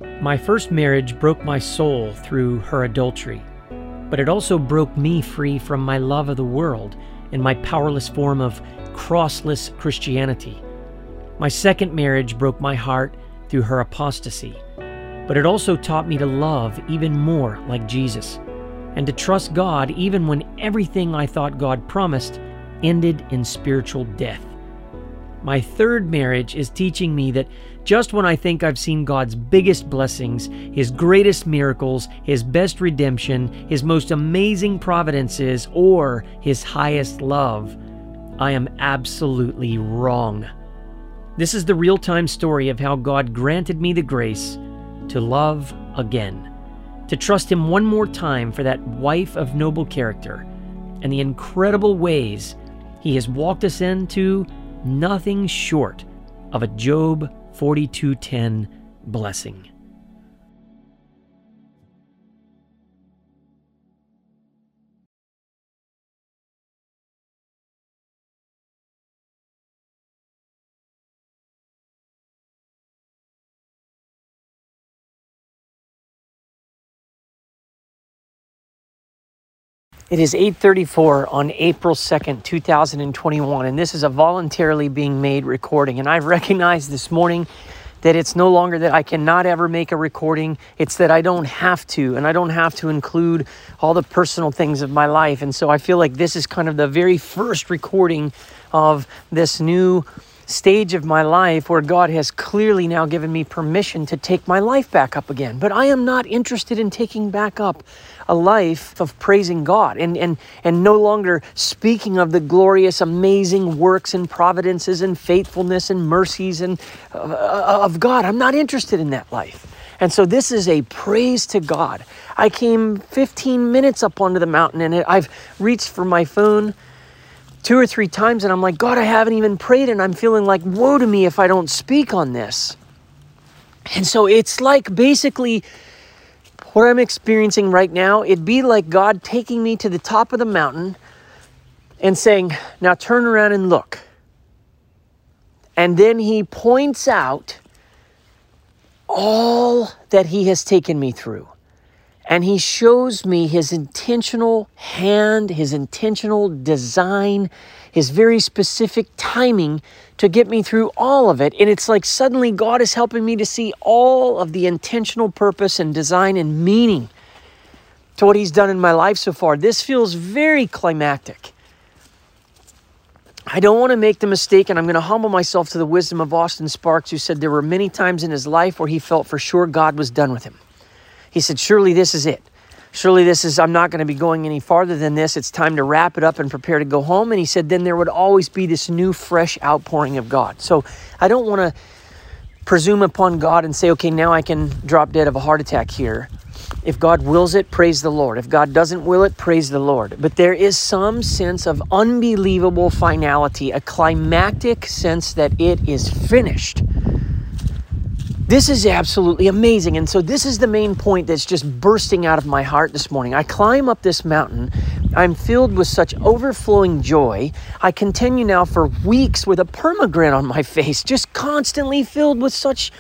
My first marriage broke my soul through her adultery, but it also broke me free from my love of the world and my powerless form of crossless Christianity. My second marriage broke my heart through her apostasy, but it also taught me to love even more like Jesus and to trust God even when everything I thought God promised ended in spiritual death. My third marriage is teaching me that just when I think I've seen God's biggest blessings, His greatest miracles, His best redemption, His most amazing providences, or His highest love, I am absolutely wrong. This is the real-time story of how God granted me the grace to love again, to trust Him one more time for that wife of noble character, and the incredible ways He has walked us into nothing short of a Job 42:10 blessing. It is 8:34 on April 2nd, 2021, and this is a voluntarily being made recording. And I've recognized this morning that it's no longer that I cannot ever make a recording. It's that I don't have to, and I don't have to include all the personal things of my life. And so I feel like this is kind of the very first recording of this new stage of my life where God has clearly now given me permission to take my life back up again. But I am not interested in taking back up a life of praising God and no longer speaking of the glorious, amazing works and providences and faithfulness and mercies and of God. I'm not interested in that life. And so this is a praise to God. I came 15 minutes up onto the mountain and I've reached for my phone 2 or 3 times and I'm like, God, I haven't even prayed, and I'm feeling like, woe to me if I don't speak on this. And so it's like basically what I'm experiencing right now, it'd be like God taking me to the top of the mountain and saying, now turn around and look. And then He points out all that He has taken me through. And He shows me His intentional hand, His intentional design, His very specific timing to get me through all of it. And it's like suddenly God is helping me to see all of the intentional purpose and design and meaning to what He's done in my life so far. This feels very climactic. I don't want to make the mistake, and I'm going to humble myself to the wisdom of Austin Sparks, who said there were many times in his life where he felt for sure God was done with him. He said, surely this is it. Surely this is, I'm not going to be going any farther than this. It's time to wrap it up and prepare to go home. And he said, then there would always be this new, fresh outpouring of God. So I don't want to presume upon God and say, okay, now I can drop dead of a heart attack here. If God wills it, praise the Lord. If God doesn't will it, praise the Lord. But there is some sense of unbelievable finality, a climactic sense that it is finished. This is absolutely amazing. And so this is the main point that's just bursting out of my heart this morning. I climb up this mountain. I'm filled with such overflowing joy. I continue now for weeks with a permagrin on my face, just constantly filled with such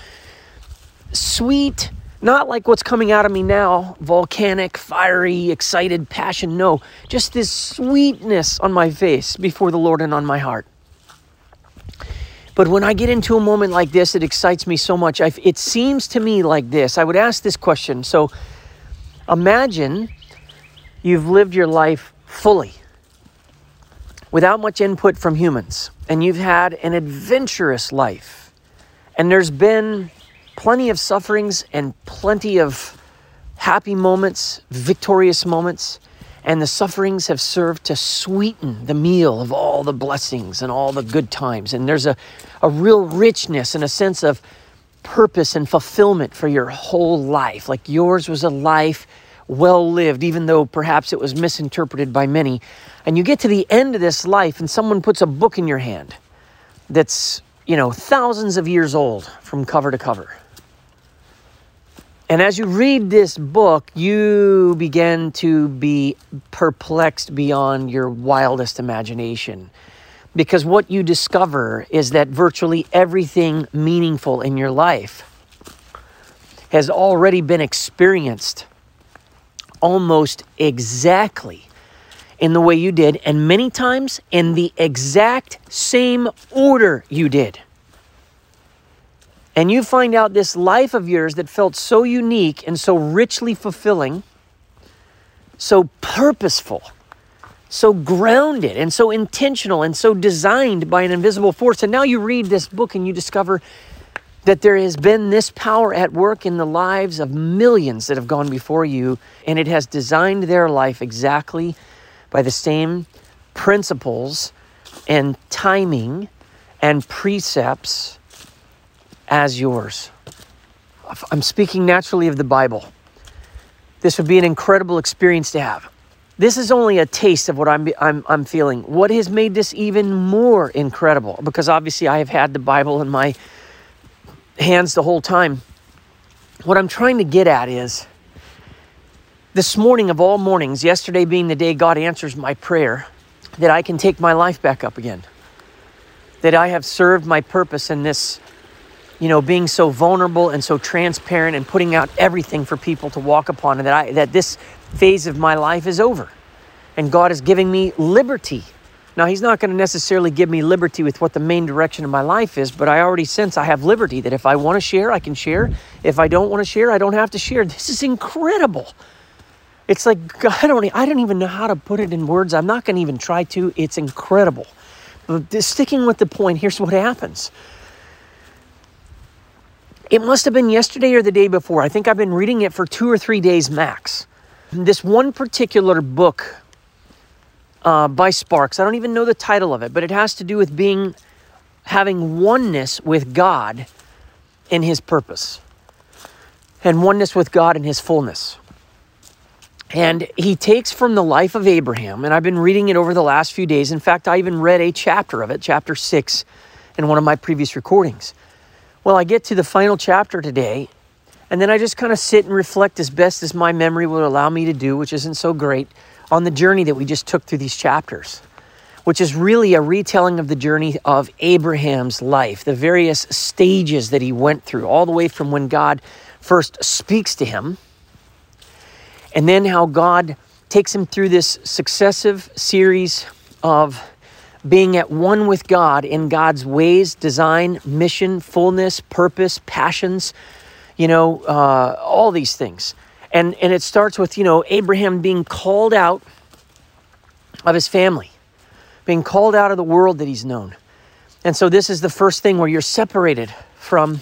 sweet, not like what's coming out of me now, volcanic, fiery, excited passion. No, just this sweetness on my face before the Lord and on my heart. But when I get into a moment like this, it excites me so much. It seems to me like this. I would ask this question. So imagine you've lived your life fully without much input from humans, and you've had an adventurous life. And there's been plenty of sufferings and plenty of happy moments, victorious moments. And the sufferings have served to sweeten the meal of all the blessings and all the good times. And there's a real richness and a sense of purpose and fulfillment for your whole life. Like yours was a life well lived, even though perhaps it was misinterpreted by many. And you get to the end of this life and someone puts a book in your hand that's, thousands of years old from cover to cover. And as you read this book, you begin to be perplexed beyond your wildest imagination. Because what you discover is that virtually everything meaningful in your life has already been experienced almost exactly in the way you did, and many times in the exact same order you did. And you find out this life of yours that felt so unique and so richly fulfilling, so purposeful, so grounded and so intentional and so designed by an invisible force. And now you read this book and you discover that there has been this power at work in the lives of millions that have gone before you, and it has designed their life exactly by the same principles and timing and precepts as yours. I'm speaking naturally of the Bible. This would be an incredible experience to have. This is only a taste of what I'm feeling. What has made this even more incredible? Because obviously I have had the Bible in my hands the whole time. What I'm trying to get at is, this morning of all mornings, yesterday being the day God answers my prayer, that I can take my life back up again. That I have served my purpose in this, being so vulnerable and so transparent and putting out everything for people to walk upon, and that this phase of my life is over. And God is giving me liberty. Now, He's not going to necessarily give me liberty with what the main direction of my life is, but I already sense I have liberty, that if I want to share, I can share. If I don't want to share, I don't have to share. This is incredible. It's like, I don't even know how to put it in words. I'm not going to even try to. It's incredible. But sticking with the point, here's what happens. It must have been yesterday or the day before. I think I've been reading it for 2 or 3 days max. This one particular book by Sparks, I don't even know the title of it, but it has to do with having oneness with God in His purpose and oneness with God in His fullness. And he takes from the life of Abraham, and I've been reading it over the last few days. In fact, I even read a chapter of it, chapter 6, in one of my previous recordings. Well, I get to the final chapter today, and then I just kind of sit and reflect as best as my memory will allow me to do, which isn't so great, on the journey that we just took through these chapters, which is really a retelling of the journey of Abraham's life, the various stages that he went through, all the way from when God first speaks to him, and then how God takes him through this successive series of being at one with God in God's ways, design, mission, fullness, purpose, passions, all these things. And it starts with, Abraham being called out of his family, being called out of the world that he's known. And so this is the first thing where you're separated from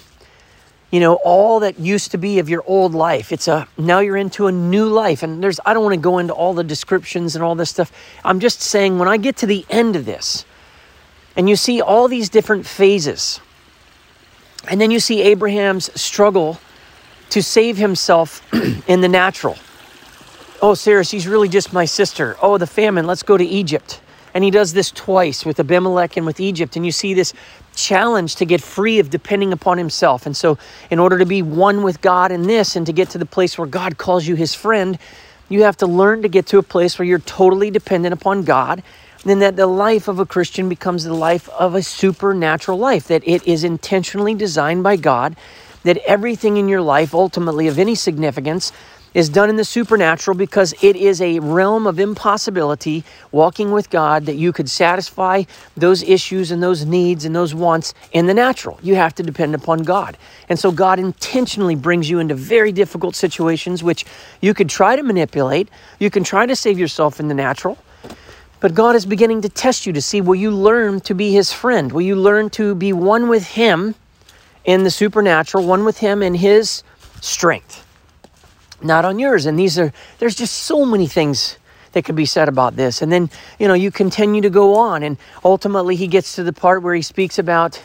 all that used to be of your old life. Now you're into a new life. And I don't want to go into all the descriptions and all this stuff. I'm just saying, when I get to the end of this, and you see all these different phases, and then you see Abraham's struggle to save himself in the natural. Oh, Sarah, she's really just my sister. Oh, the famine, let's go to Egypt. And he does this twice with Abimelech and with Egypt. And you see this challenge to get free of depending upon himself. And so in order to be one with God in this and to get to the place where God calls you His friend, you have to learn to get to a place where you're totally dependent upon God. And then that the life of a Christian becomes the life of a supernatural life, that it is intentionally designed by God, that everything in your life, ultimately of any significance, is done in the supernatural, because it is a realm of impossibility, walking with God, that you could satisfy those issues and those needs and those wants in the natural. You have to depend upon God. And so God intentionally brings you into very difficult situations, which you could try to manipulate. You can try to save yourself in the natural. But God is beginning to test you to see, will you learn to be His friend? Will you learn to be one with Him in the supernatural, one with Him in His strength, not on yours? And there's just so many things that could be said about this. And then, you continue to go on, and ultimately he gets to the part where he speaks about,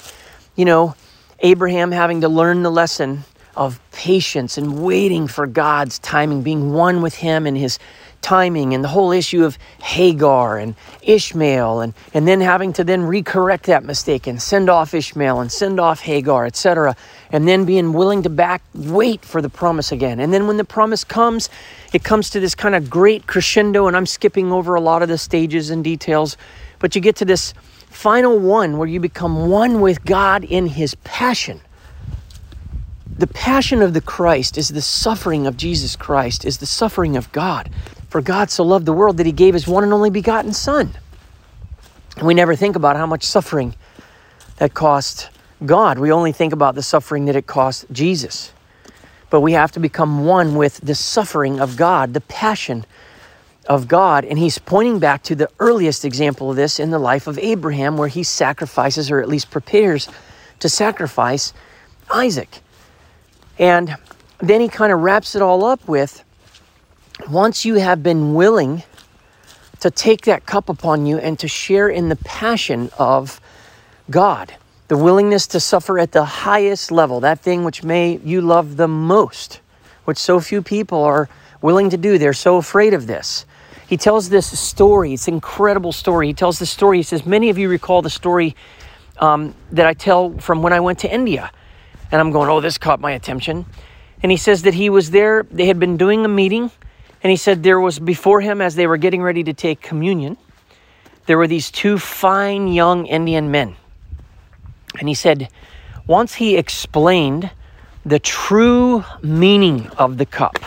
Abraham having to learn the lesson of patience and waiting for God's timing, being one with Him in His timing, and the whole issue of Hagar and Ishmael, and then having to then recorrect that mistake and send off Ishmael and send off Hagar, etc. And then being willing to wait for the promise again. And then when the promise comes, it comes to this kind of great crescendo, and I'm skipping over a lot of the stages and details, but you get to this final one where you become one with God in His passion. The passion of the Christ is the suffering of Jesus Christ, is the suffering of God. For God so loved the world that he gave his one and only begotten Son. And we never think about how much suffering that cost God. We only think about the suffering that it cost Jesus. But we have to become one with the suffering of God, the passion of God. And he's pointing back to the earliest example of this in the life of Abraham, where he sacrifices, or at least prepares to sacrifice, Isaac. And then he kind of wraps it all up with, once you have been willing to take that cup upon you and to share in the passion of God, the willingness to suffer at the highest level, that thing which you love the most, which so few people are willing to do. They're so afraid of this. He tells this story. It's an incredible story. He tells the story. He says, many of you recall the story that I tell from when I went to India. And I'm going, oh, this caught my attention. And he says that he was there. They had been doing a meeting. And he said there was before him, as they were getting ready to take communion, there were these two fine young Indian men. And he said, once he explained the true meaning of the cup,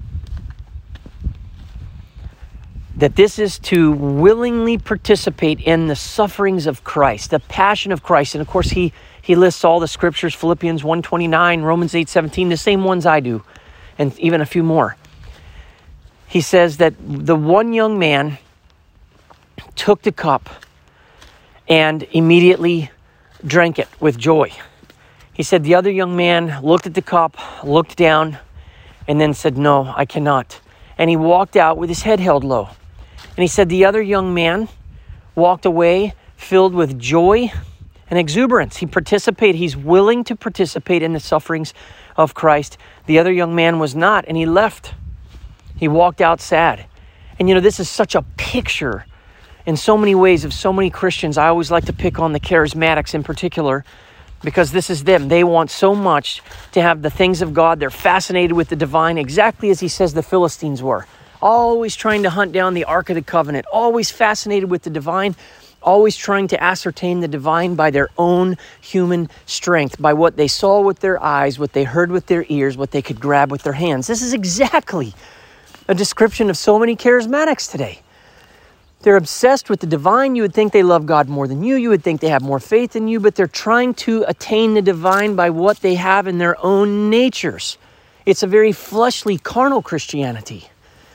that this is to willingly participate in the sufferings of Christ, the passion of Christ. And of course, he lists all the scriptures, Philippians 1:29, Romans 8:17, the same ones I do, and even a few more. He says that the one young man took the cup and immediately drank it with joy. He said the other young man looked at the cup, looked down, and then said, no, I cannot. And he walked out with his head held low. And he said the other young man walked away filled with joy and exuberance. He's willing to participate in the sufferings of Christ. The other young man was not, and he left. He walked out sad. And this is such a picture in so many ways of so many Christians. I always like to pick on the charismatics in particular, because this is them. They want so much to have the things of God. They're fascinated with the divine, exactly as he says the Philistines were. Always trying to hunt down the Ark of the Covenant. Always fascinated with the divine. Always trying to ascertain the divine by their own human strength, by what they saw with their eyes, what they heard with their ears, what they could grab with their hands. This is exactly a description of so many charismatics today. They're obsessed with the divine. You would think they love God more than you. You would think they have more faith than you, but they're trying to attain the divine by what they have in their own natures. It's a very fleshly, carnal Christianity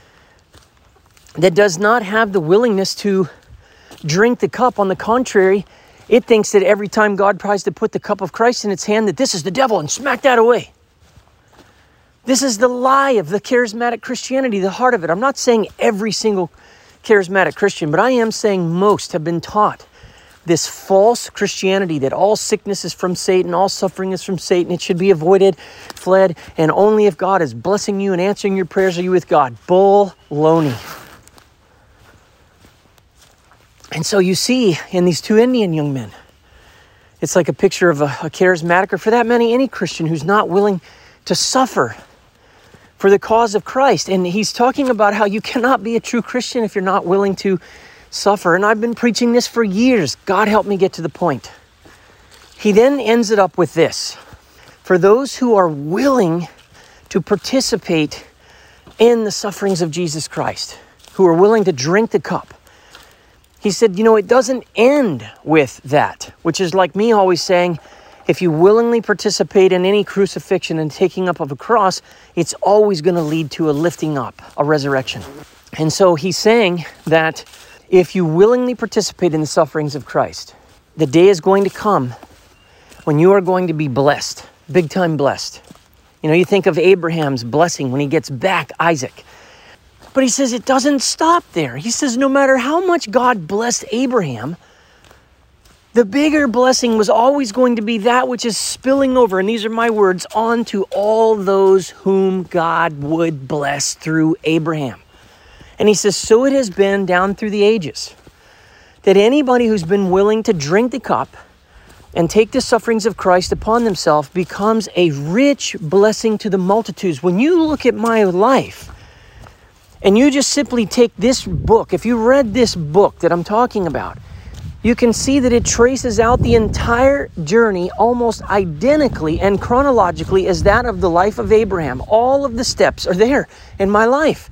that does not have the willingness to drink the cup. On the contrary, it thinks that every time God tries to put the cup of Christ in its hand, that this is the devil, and smack that away. This is the lie of the charismatic Christianity, the heart of it. I'm not saying every single charismatic Christian, but I am saying most have been taught this false Christianity, that all sickness is from Satan, all suffering is from Satan, it should be avoided, fled, and only if God is blessing you and answering your prayers are you with God. Bull-loney. And so you see in these two Indian young men, it's like a picture of a charismatic, or for that matter, any Christian who's not willing to suffer for the cause of Christ. And he's talking about how you cannot be a true Christian if you're not willing to suffer. And I've been preaching this for years. God help me get to the point. He then ends it up with this. For those who are willing to participate in the sufferings of Jesus Christ, who are willing to drink the cup, he said, it doesn't end with that, which is like me always saying, if you willingly participate in any crucifixion and taking up of a cross, it's always going to lead to a lifting up, a resurrection. And so he's saying that if you willingly participate in the sufferings of Christ, the day is going to come when you are going to be blessed, big time blessed. You think of Abraham's blessing when he gets back Isaac. But he says it doesn't stop there. He says no matter how much God blessed Abraham, the bigger blessing was always going to be that which is spilling over, and these are my words, on to all those whom God would bless through Abraham. And he says, so it has been down through the ages, that anybody who's been willing to drink the cup and take the sufferings of Christ upon themselves becomes a rich blessing to the multitudes. When you look at my life, and you just simply take this book, if you read this book that I'm talking about, you can see that it traces out the entire journey almost identically and chronologically as that of the life of Abraham. All of the steps are there in my life.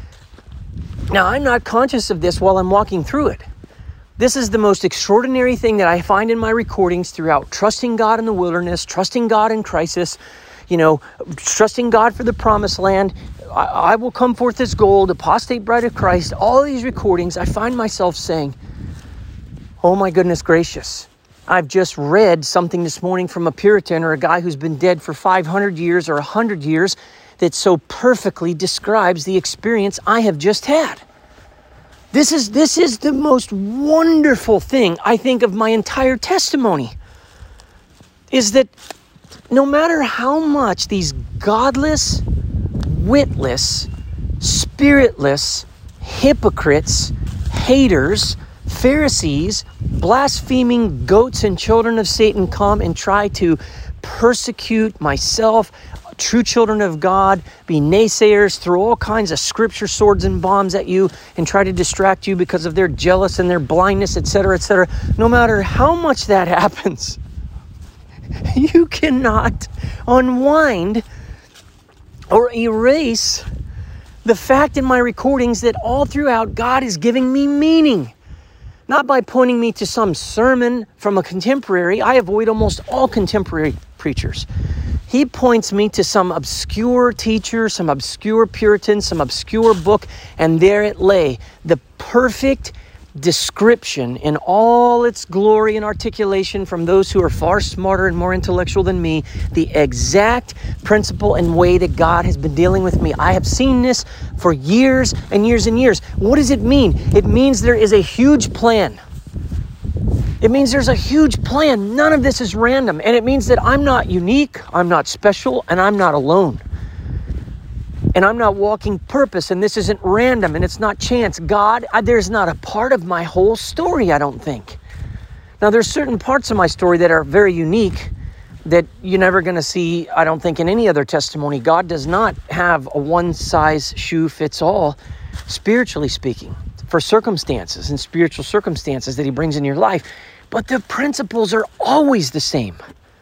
Now, I'm not conscious of this while I'm walking through it. This is the most extraordinary thing that I find in my recordings throughout trusting God in the wilderness, trusting God in crisis, trusting God for the promised land. I will come forth as gold, apostate bride of Christ. All these recordings, I find myself saying, oh my goodness gracious. I've just read something this morning from a Puritan or a guy who's been dead for 500 years or 100 years that so perfectly describes the experience I have just had. This is the most wonderful thing, I think, of my entire testimony, is that no matter how much these godless, witless, spiritless, hypocrites, haters, Pharisees, blaspheming goats and children of Satan come and try to persecute myself, true children of God, be naysayers, throw all kinds of scripture swords and bombs at you and try to distract you because of their jealous and their blindness, etc., etc. No matter how much that happens, you cannot unwind or erase the fact in my recordings that all throughout God is giving me meaning. Not by pointing me to some sermon from a contemporary. I avoid almost all contemporary preachers. He points me to some obscure teacher, some obscure Puritan, some obscure book, and there it lay, the perfect description in all its glory and articulation from those who are far smarter and more intellectual than me, the exact principle and way that God has been dealing with me. I have seen this for years and years and years. What does it mean? It means there is a huge plan. It means there's a huge plan. None of this is random. And it means that I'm not unique, I'm not special, and I'm not alone. And I'm not walking purpose, and this isn't random, and it's not chance. God, there's not a part of my whole story, I don't think. Now, there's certain parts of my story that are very unique that you're never going to see, I don't think, in any other testimony. God does not have a one-size-shoe-fits-all, spiritually speaking, for circumstances and spiritual circumstances that he brings in your life. But the principles are always the same.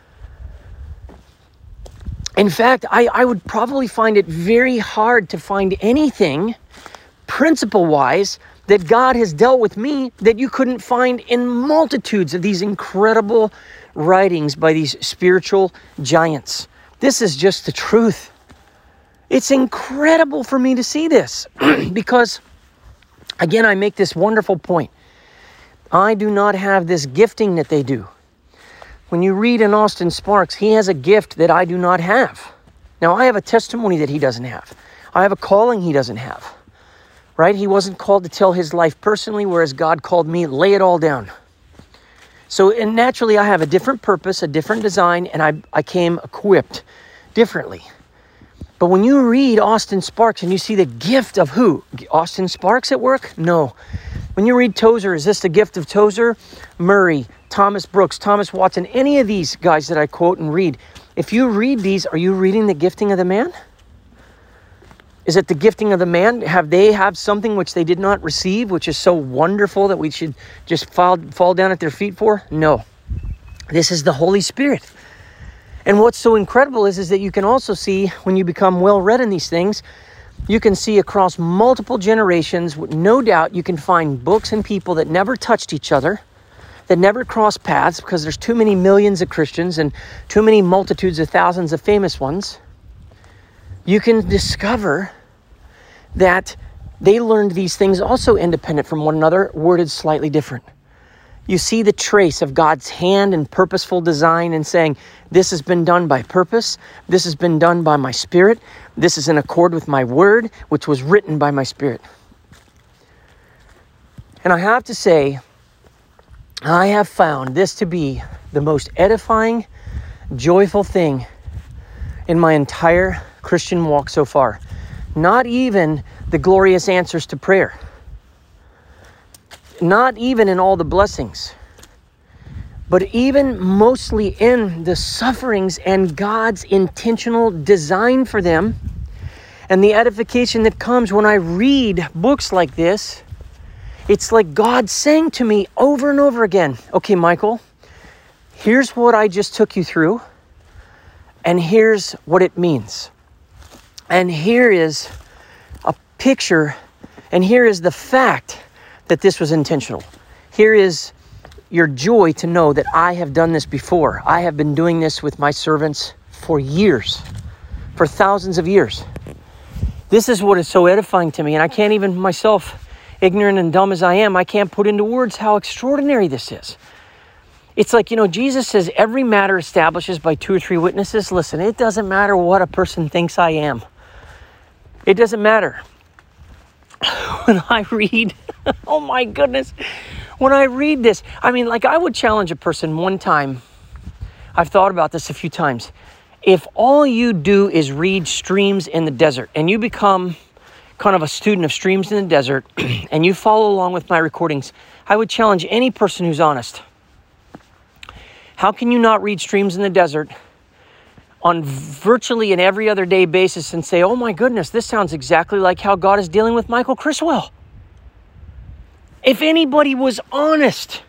In fact, I would probably find it very hard to find anything principle-wise that God has dealt with me that you couldn't find in multitudes of these incredible writings by these spiritual giants. This is just the truth. It's incredible for me to see this because, again, I make this wonderful point. I do not have this gifting that they do. When you read in Austin Sparks, he has a gift that I do not have. Now, I have a testimony that he doesn't have. I have a calling he doesn't have, right? He wasn't called to tell his life personally, whereas God called me, lay it all down. So, and naturally, I have a different purpose, a different design, and I came equipped differently. But when you read Austin Sparks and you see the gift of who? Austin Sparks at work? No. When you read Tozer, is this the gift of Tozer? Murray, Thomas Brooks, Thomas Watson, any of these guys that I quote and read, if you read these, are you reading the gifting of the man? Is it the gifting of the man? Have they something which they did not receive, which is so wonderful that we should just fall down at their feet for? No. This is the Holy Spirit. And what's so incredible is that you can also see, when you become well-read in these things, you can see across multiple generations, no doubt you can find books and people that never touched each other, that never crossed paths because there's too many millions of Christians and too many multitudes of thousands of famous ones. You can discover that they learned these things also independent from one another, worded slightly different. You see the trace of God's hand and purposeful design and saying, this has been done by purpose. This has been done by my Spirit. This is in accord with my word, which was written by my Spirit. And I have to say, I have found this to be the most edifying, joyful thing in my entire Christian walk so far. Not even the glorious answers to prayer. Not even in all the blessings, but even mostly in the sufferings and God's intentional design for them and the edification that comes when I read books like this It's like God saying to me over and over again, okay, Michael, here's what I just took you through, and here's what it means. And here is a picture, and here is the fact that this was intentional. Here is your joy to know that I have done this before. I have been doing this with my servants for years, for thousands of years. This is what is so edifying to me, and I can't even myself, ignorant and dumb as I am, I can't put into words how extraordinary this is. It's like, Jesus says every matter establishes by 2 or 3 witnesses. Listen, it doesn't matter what a person thinks I am. It doesn't matter. When I read, oh my goodness, when I read this, I would challenge a person one time. I've thought about this a few times. If all you do is read streams in the desert and you become kind of a student of streams in the desert and you follow along with my recordings, I would challenge any person who's honest. How can you not read streams in the desert on virtually an every other day basis and say, oh my goodness, this sounds exactly like how God is dealing with Michael Criswell? If anybody was honest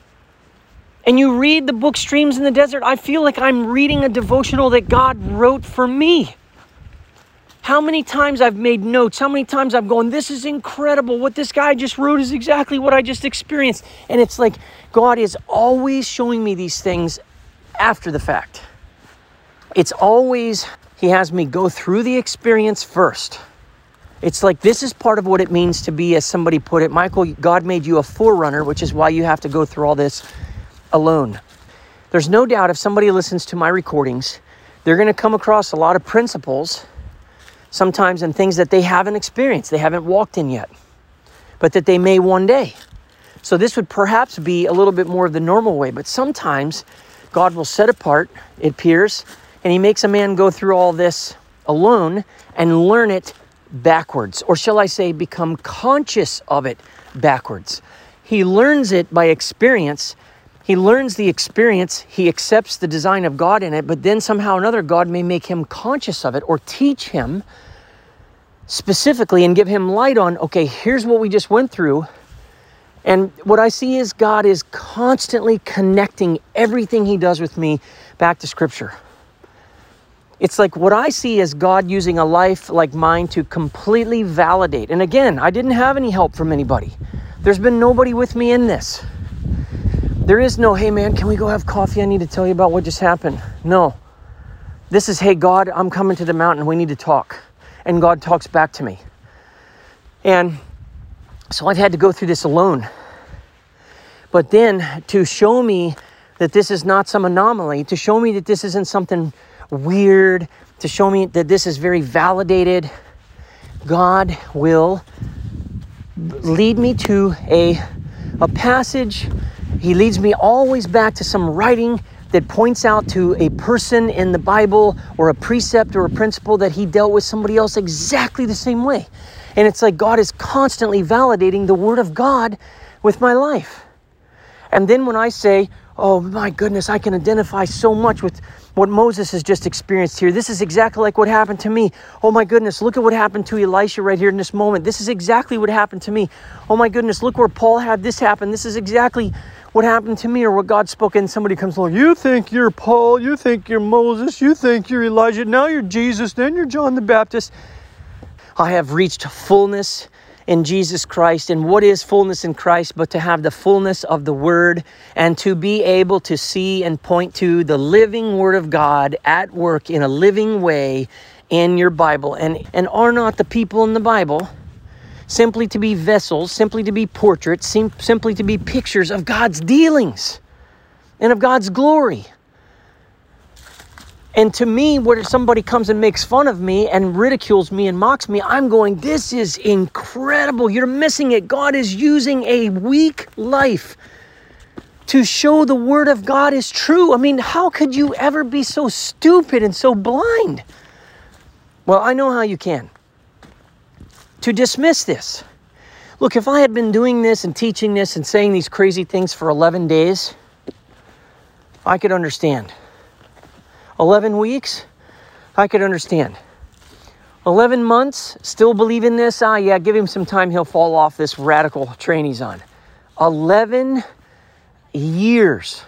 and you read the book Streams in the Desert, I feel like I'm reading a devotional that God wrote for me. How many times I've made notes, how many times I've gone, this is incredible. What this guy just wrote is exactly what I just experienced. And it's like God is always showing me these things after the fact. It's always, he has me go through the experience first. It's like this is part of what it means to be, as somebody put it, Michael, God made you a forerunner, which is why you have to go through all this alone. There's no doubt if somebody listens to my recordings, they're going to come across a lot of principles, sometimes in things that they haven't experienced, they haven't walked in yet, but that they may one day. So this would perhaps be a little bit more of the normal way, but sometimes God will set apart, it appears, and he makes a man go through all this alone and learn it backwards, or shall I say become conscious of it backwards. He learns it by experience. He learns the experience. He accepts the design of God in it, but then somehow or another God may make him conscious of it or teach him specifically and give him light on, okay, here's what we just went through. And what I see is God is constantly connecting everything he does with me back to Scripture. It's like what I see is God using a life like mine to completely validate. And again, I didn't have any help from anybody. There's been nobody with me in this. There is no, hey man, can we go have coffee? I need to tell you about what just happened. No. This is, hey God, I'm coming to the mountain. We need to talk. And God talks back to me. And so I've had to go through this alone. But then to show me that this is not some anomaly, to show me that this isn't something weird, to show me that this is very validated, God will lead me to a passage. He leads me always back to some writing that points out to a person in the Bible or a precept or a principle that he dealt with somebody else exactly the same way. And it's like God is constantly validating the Word of God with my life. And then when I say, oh my goodness, I can identify so much with what Moses has just experienced here. This is exactly like what happened to me. Oh my goodness, look at what happened to Elisha right here in this moment. This is exactly what happened to me. Oh my goodness, look where Paul had this happen. This is exactly what happened to me, or what God spoke, and somebody comes along. You think you're Paul, you think you're Moses, you think you're Elijah, now you're Jesus, then you're John the Baptist. I have reached fullness in Jesus Christ. And what is fullness in Christ but to have the fullness of the Word and to be able to see and point to the living Word of God at work in a living way in your Bible. And are not the people in the Bible simply to be vessels, simply to be portraits, simply to be pictures of God's dealings and of God's glory? And to me, where somebody comes and makes fun of me and ridicules me and mocks me, I'm going, this is incredible. You're missing it. God is using a weak life to show the Word of God is true. I mean, how could you ever be so stupid and so blind? Well, I know how you can. To dismiss this. Look, if I had been doing this and teaching this and saying these crazy things for 11 days, I could understand. 11 weeks, I could understand. 11 months, still believing this? Yeah, give him some time, he'll fall off this radical train he's on. 11 years.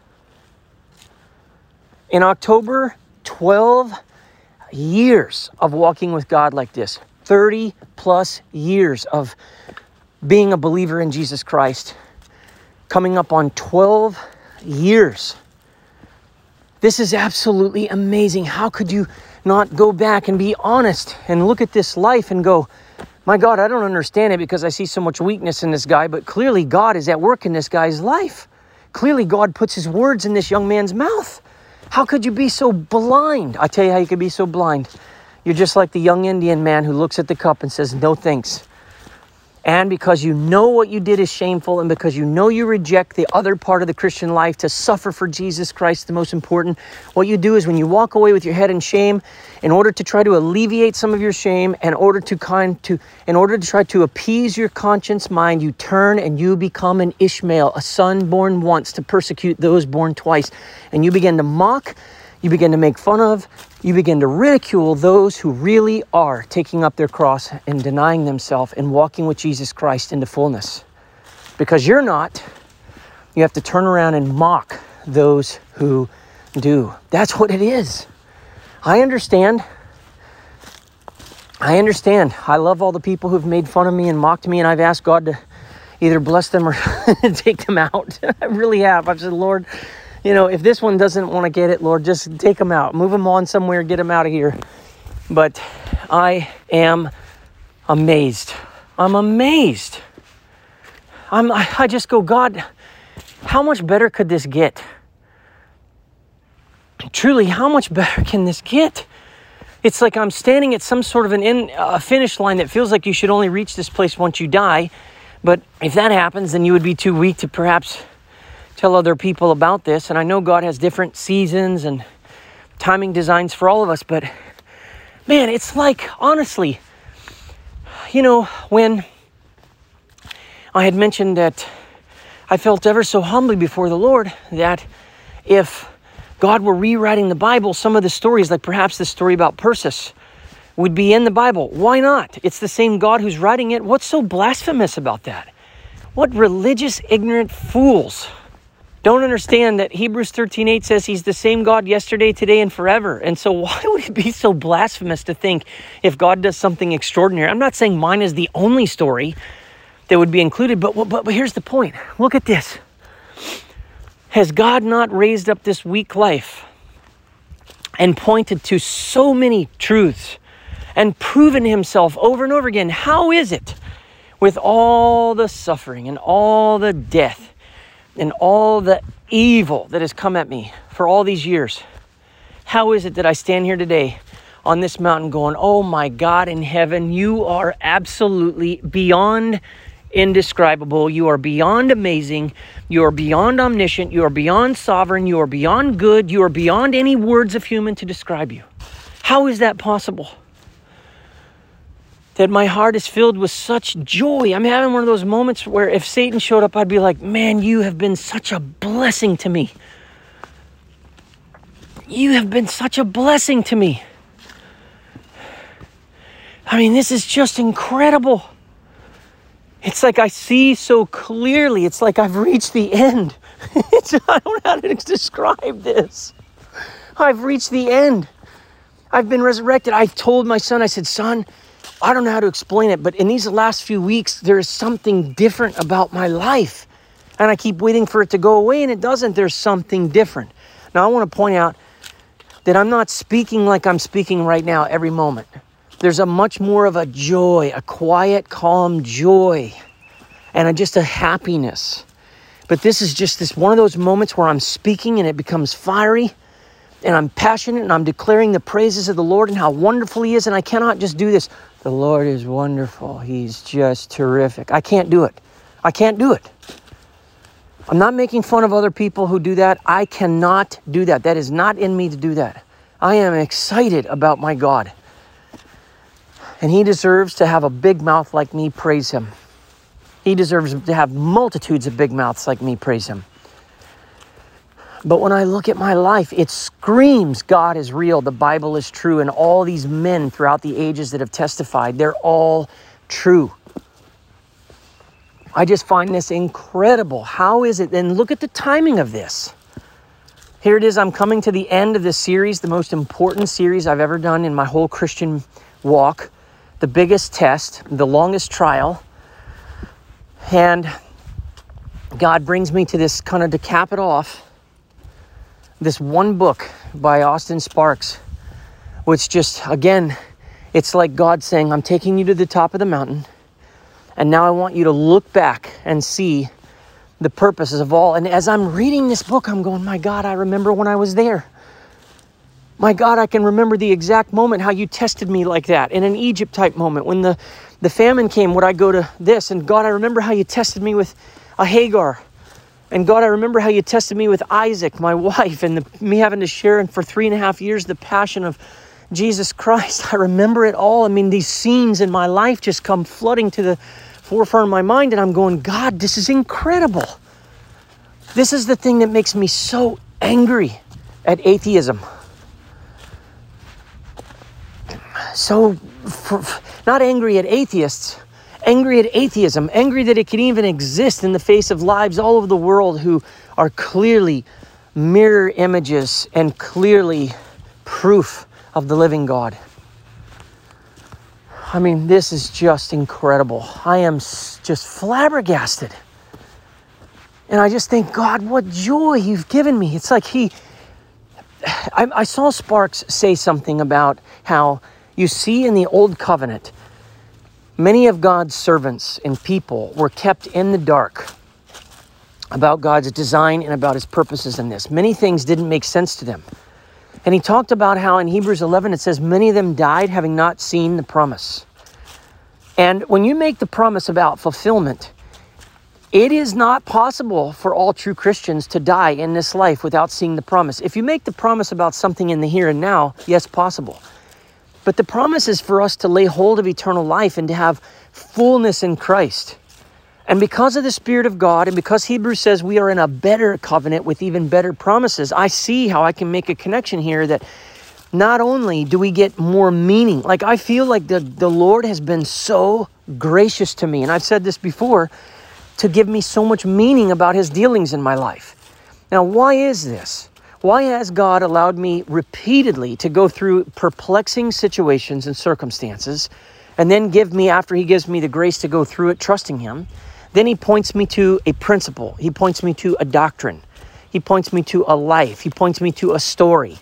In October, 12 years of walking with God like this. 30 plus years of being a believer in Jesus Christ. Coming up on 12 years. This is absolutely amazing. How could you not go back and be honest and look at this life and go, my God, I don't understand it because I see so much weakness in this guy, but clearly God is at work in this guy's life. Clearly God puts his words in this young man's mouth. How could you be so blind? I tell you how you could be so blind. You're just like the young Indian man who looks at the cup and says, no thanks. And because you know what you did is shameful, and because you know you reject the other part of the Christian life to suffer for Jesus Christ, the most important, what you do is when you walk away with your head in shame, in order to try to alleviate some of your shame, in order to try to appease your conscience mind, you turn and you become an Ishmael, a son born once to persecute those born twice. And you begin to mock, you begin to make fun of, you begin to ridicule those who really are taking up their cross and denying themselves and walking with Jesus Christ into fullness. Because you're not, you have to turn around and mock those who do. That's what it is. I understand. I love all the people who've made fun of me and mocked me, and I've asked God to either bless them or take them out. I really have. I've said, Lord, if this one doesn't want to get it, Lord, just take them out. Move them on somewhere, get them out of here. But I am amazed. I'm amazed. I just go, God, how much better could this get? Truly, how much better can this get? It's like I'm standing at some sort of a finish line that feels like you should only reach this place once you die. But if that happens, then you would be too weak to perhaps tell other people about this. And I know God has different seasons and timing designs for all of us, but man, it's like, honestly, when I had mentioned that I felt ever so humbly before the Lord that if God were rewriting the Bible, some of the stories, like perhaps the story about Perseus, would be in the Bible. Why not? It's the same God who's writing it. What's so blasphemous about that? What religious, ignorant fools don't understand that Hebrews 13:8 says he's the same God yesterday, today, and forever. And so why would it be so blasphemous to think if God does something extraordinary? I'm not saying mine is the only story that would be included, but here's the point. Look at this. Has God not raised up this weak life and pointed to so many truths and proven himself over and over again? How is it with all the suffering and all the death and all the evil that has come at me for all these years? How is it that I stand here today on this mountain going, oh my God in heaven, you are absolutely beyond indescribable. You are beyond amazing. You are beyond omniscient. You are beyond sovereign. You are beyond good. You are beyond any words of human to describe you. How is that possible? That my heart is filled with such joy. I'm having one of those moments where if Satan showed up, I'd be like, man, you have been such a blessing to me. You have been such a blessing to me. I mean, this is just incredible. It's like I see so clearly. It's like I've reached the end. I don't know how to describe this. I've reached the end. I've been resurrected. I told my son, I said, son, I don't know how to explain it, but in these last few weeks, there is something different about my life. And I keep waiting for it to go away, and it doesn't. There's something different. Now, I want to point out that I'm not speaking like I'm speaking right now every moment. There's a much more of a joy, a quiet, calm joy, and just a happiness. But this is just this one of those moments where I'm speaking and it becomes fiery, and I'm passionate, and I'm declaring the praises of the Lord and how wonderful He is. And I cannot just do this. The Lord is wonderful. He's just terrific. I can't do it. I can't do it. I'm not making fun of other people who do that. I cannot do that. That is not in me to do that. I am excited about my God. And He deserves to have a big mouth like me praise Him. He deserves to have multitudes of big mouths like me praise Him. But when I look at my life, it screams God is real, the Bible is true, and all these men throughout the ages that have testified, they're all true. I just find this incredible. How is it? And look at the timing of this. Here it is. I'm coming to the end of this series, the most important series I've ever done in my whole Christian walk, the biggest test, the longest trial. And God brings me to this kind of, to cap it off, this one book by Austin Sparks, which just, again, it's like God saying, I'm taking you to the top of the mountain, and now I want you to look back and see the purposes of all. And as I'm reading this book, I'm going, my God, I remember when I was there. My God, I can remember the exact moment how you tested me like that in an Egypt type moment. When the famine came, would I go to this? And God, I remember how you tested me with a Hagar. And God, I remember how you tested me with Isaac, my wife, and me having to share for 3.5 years the passion of Jesus Christ. I remember it all. I mean, these scenes in my life just come flooding to the forefront of my mind, and I'm going, God, this is incredible. This is the thing that makes me so angry at atheism. So, not angry at atheists, angry at atheism, angry that it can even exist in the face of lives all over the world who are clearly mirror images and clearly proof of the living God. I mean, this is just incredible. I am just flabbergasted. And I just think, God, what joy you've given me. It's like I saw Sparks say something about how you see in the Old Covenant, many of God's servants and people were kept in the dark about God's design and about his purposes in this. Many things didn't make sense to them. And he talked about how in Hebrews 11, it says, many of them died having not seen the promise. And when you make the promise about fulfillment, it is not possible for all true Christians to die in this life without seeing the promise. If you make the promise about something in the here and now, yes, possible. But the promise is for us to lay hold of eternal life and to have fullness in Christ. And because of the Spirit of God, and because Hebrews says we are in a better covenant with even better promises, I see how I can make a connection here that not only do we get more meaning, like I feel like the Lord has been so gracious to me, and I've said this before, to give me so much meaning about his dealings in my life. Now, why is this? Why has God allowed me repeatedly to go through perplexing situations and circumstances, and then after he gives me the grace to go through it, trusting him, then he points me to a principle. He points me to a doctrine. He points me to a life. He points me to a story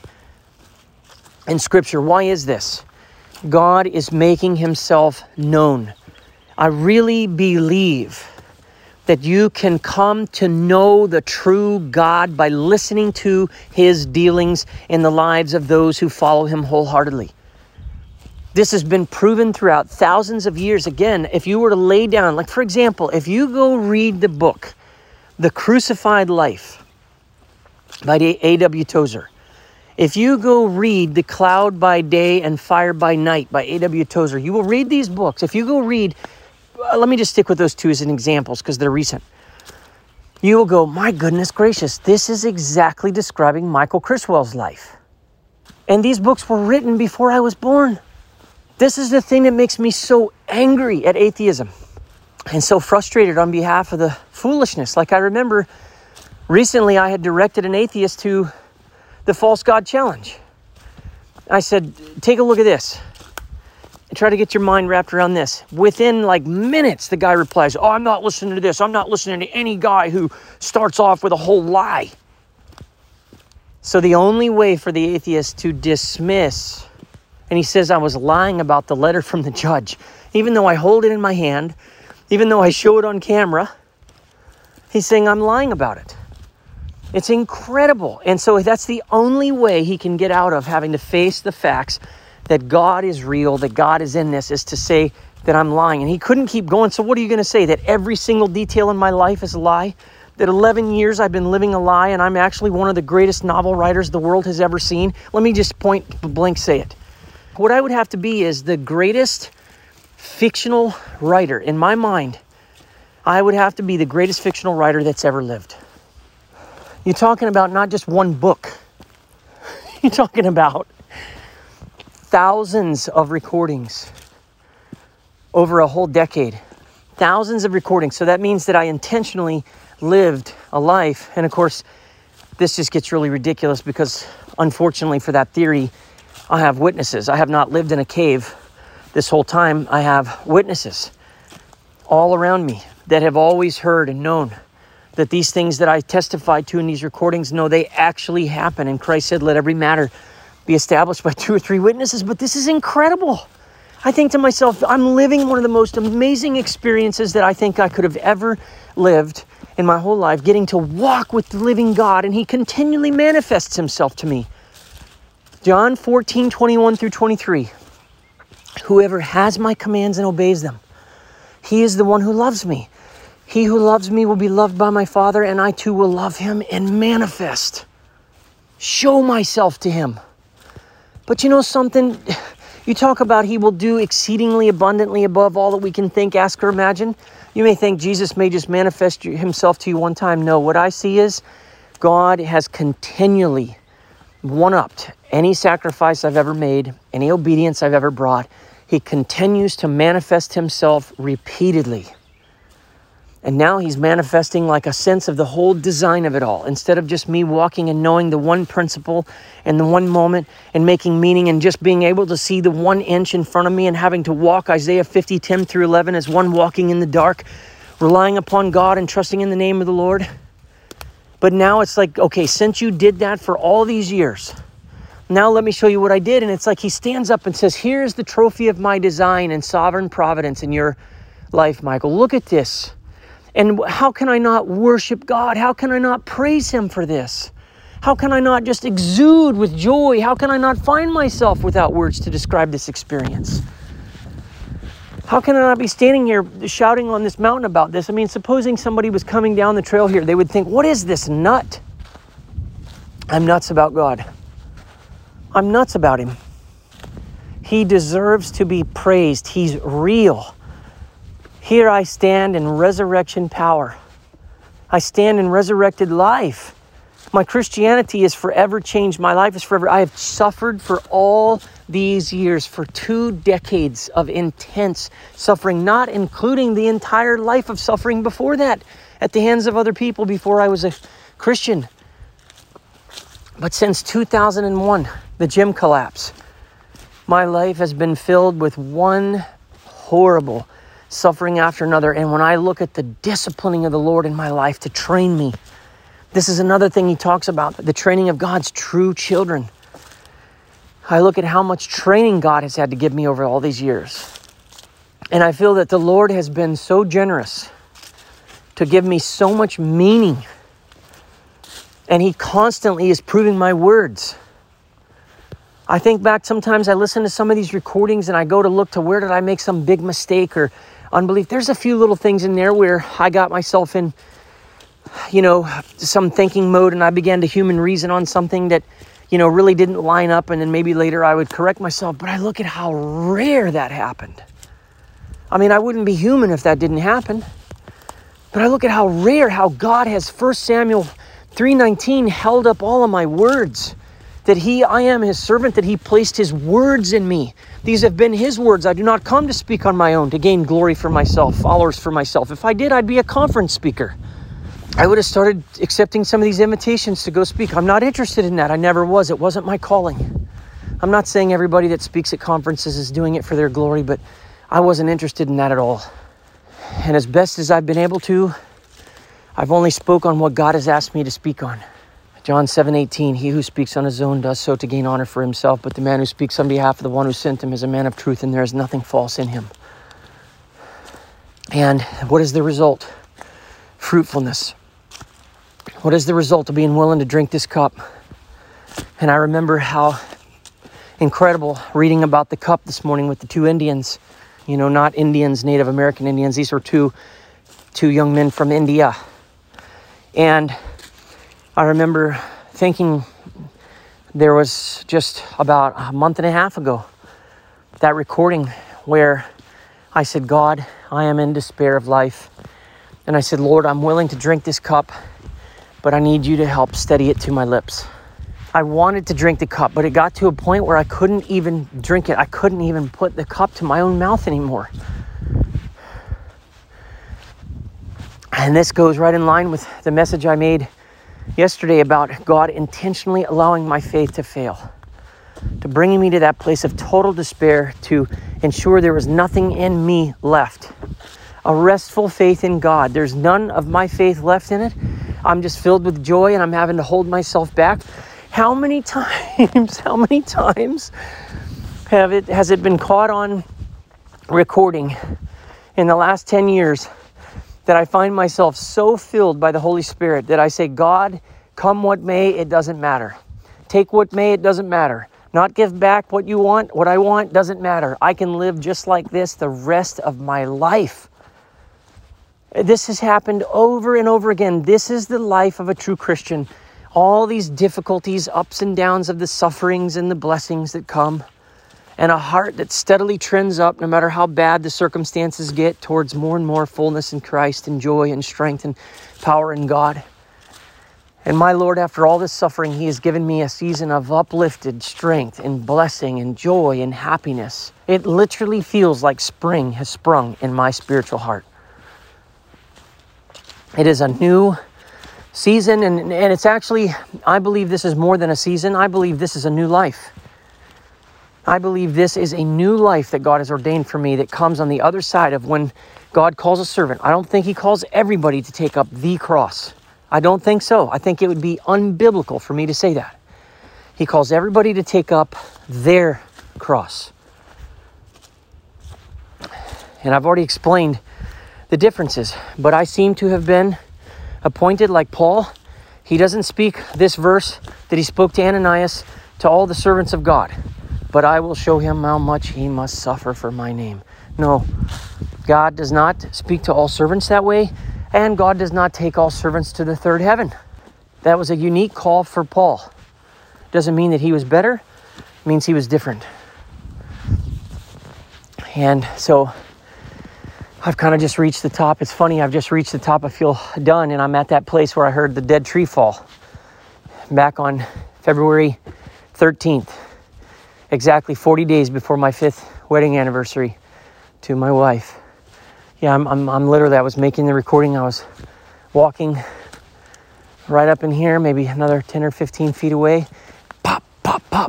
in Scripture. Why is this? God is making himself known. I really believe that you can come to know the true God by listening to his dealings in the lives of those who follow him wholeheartedly. This has been proven throughout thousands of years. Again, if you were to lay down, like for example, if you go read the book, The Crucified Life by A.W. Tozer, if you go read The Cloud by Day and Fire by Night by A.W. Tozer, you will read these books. If you go read, let me just stick with those two as examples because they're recent. You will go, my goodness gracious, this is exactly describing Michael Criswell's life. And these books were written before I was born. This is the thing that makes me so angry at atheism and so frustrated on behalf of the foolishness. Like I remember recently I had directed an atheist to the False God Challenge. I said, take a look at this. And try to get your mind wrapped around this. Within like minutes, the guy replies, oh, I'm not listening to this. I'm not listening to any guy who starts off with a whole lie. So the only way for the atheist to dismiss, and he says I was lying about the letter from the judge, even though I hold it in my hand, even though I show it on camera, he's saying I'm lying about it. It's incredible. And so that's the only way he can get out of having to face the facts that God is real, that God is in this, is to say that I'm lying. And he couldn't keep going. So what are you going to say? That every single detail in my life is a lie? That 11 years I've been living a lie and I'm actually one of the greatest novel writers the world has ever seen? Let me just point blank say it. What I would have to be is the greatest fictional writer. In my mind, I would have to be the greatest fictional writer that's ever lived. You're talking about not just one book. You're talking about thousands of recordings over a whole decade. Thousands of recordings. So that means that I intentionally lived a life. And of course, this just gets really ridiculous because unfortunately for that theory, I have witnesses. I have not lived in a cave this whole time. I have witnesses all around me that have always heard and known that these things that I testified to in these recordings, no, they actually happen. And Christ said, let every matter be established by 2 or 3 witnesses. But this is incredible. I think to myself, I'm living one of the most amazing experiences that I think I could have ever lived in my whole life, getting to walk with the living God, and he continually manifests himself to me. John 14:21 through 23. Whoever has my commands and obeys them, he is the one who loves me. He who loves me will be loved by my Father, and I too will love him and manifest, show myself to him. But you know something? You talk about he will do exceedingly abundantly above all that we can think, ask, or imagine. You may think Jesus may just manifest himself to you one time. No, what I see is God has continually one-upped any sacrifice I've ever made, any obedience I've ever brought. He continues to manifest himself repeatedly. And now he's manifesting like a sense of the whole design of it all. Instead of just me walking and knowing the one principle and the one moment and making meaning and just being able to see the 1 inch in front of me and having to walk Isaiah 50:10 through 11 as one walking in the dark, relying upon God and trusting in the name of the Lord. But now it's like, okay, since you did that for all these years, now let me show you what I did. And it's like he stands up and says, here's the trophy of my design and sovereign providence in your life, Michael. Look at this. And how can I not worship God? How can I not praise him for this? How can I not just exude with joy? How can I not find myself without words to describe this experience? How can I not be standing here shouting on this mountain about this? I mean, supposing somebody was coming down the trail here, they would think, what is this nut? I'm nuts about God. I'm nuts about him. He deserves to be praised. He's real. Here I stand in resurrection power. I stand in resurrected life. My Christianity has forever changed. My life is forever. I have suffered for all these years, for 2 decades of intense suffering, not including the entire life of suffering before that at the hands of other people before I was a Christian. But since 2001, the gym collapse, my life has been filled with one horrible suffering after another. And when I look at the disciplining of the Lord in my life to train me, this is another thing he talks about, the training of God's true children. I look at how much training God has had to give me over all these years. And I feel that the Lord has been so generous to give me so much meaning. And he constantly is proving my words. I think back, sometimes I listen to some of these recordings and I go to look to where did I make some big mistake or unbelief. There's a few little things in there where I got myself in, some thinking mode, and I began to human reason on something that, really didn't line up, and then maybe later I would correct myself. But I look at how rare that happened. I mean, I wouldn't be human if that didn't happen. But I look at how rare, how God has 1 Samuel 3:19 held up all of my words. That I am his servant, that he placed his words in me. These have been his words. I do not come to speak on my own, to gain glory for myself, followers for myself. If I did, I'd be a conference speaker. I would have started accepting some of these invitations to go speak. I'm not interested in that. I never was. It wasn't my calling. I'm not saying everybody that speaks at conferences is doing it for their glory, but I wasn't interested in that at all. And as best as I've been able to, I've only spoke on what God has asked me to speak on. John 7:18, he who speaks on his own does so to gain honor for himself, but the man who speaks on behalf of the one who sent him is a man of truth, and there is nothing false in him. And what is the result? Fruitfulness. What is the result of being willing to drink this cup? And I remember how incredible reading about the cup this morning with the 2 Indians. Not Indians, Native American Indians. These were two young men from India. And I remember thinking there was just about a month and a half ago, that recording where I said, God, I am in despair of life. And I said, Lord, I'm willing to drink this cup, but I need you to help steady it to my lips. I wanted to drink the cup, but it got to a point where I couldn't even drink it. I couldn't even put the cup to my own mouth anymore. And this goes right in line with the message I made yesterday about God intentionally allowing my faith to fail, to bringing me to that place of total despair, to ensure there was nothing in me left. A restful faith in God. There's none of my faith left in it. I'm just filled with joy and I'm having to hold myself back. How many times has it been caught on recording in the last 10 years that I find myself so filled by the Holy Spirit that I say, God, come what may, it doesn't matter. Take what may, it doesn't matter. Not give back what you want, what I want, doesn't matter. I can live just like this the rest of my life. This has happened over and over again. This is the life of a true Christian. All these difficulties, ups and downs of the sufferings and the blessings that come, and a heart that steadily trends up no matter how bad the circumstances get towards more and more fullness in Christ and joy and strength and power in God. And my Lord, after all this suffering, He has given me a season of uplifted strength and blessing and joy and happiness. It literally feels like spring has sprung in my spiritual heart. It is a new season, and it's actually, I believe this is more than a season. I believe this is a new life. I believe this is a new life that God has ordained for me that comes on the other side of when God calls a servant. I don't think He calls everybody to take up the cross. I don't think so. I think it would be unbiblical for me to say that. He calls everybody to take up their cross. And I've already explained the differences, but I seem to have been appointed like Paul. He doesn't speak this verse that he spoke to Ananias to all the servants of God. But I will show him how much he must suffer for my name. No, God does not speak to all servants that way, and God does not take all servants to the third heaven. That was a unique call for Paul. Doesn't mean that he was better, it means he was different. And so I've kind of just reached the top. It's funny, I've just reached the top. I feel done, and I'm at that place where I heard the dead tree fall back on February 13th, exactly 40 days before my 5th wedding anniversary to my wife. Yeah, I'm literally, I was making the recording. I was walking right up in here, maybe another 10 or 15 feet away. Pop, pop, pop.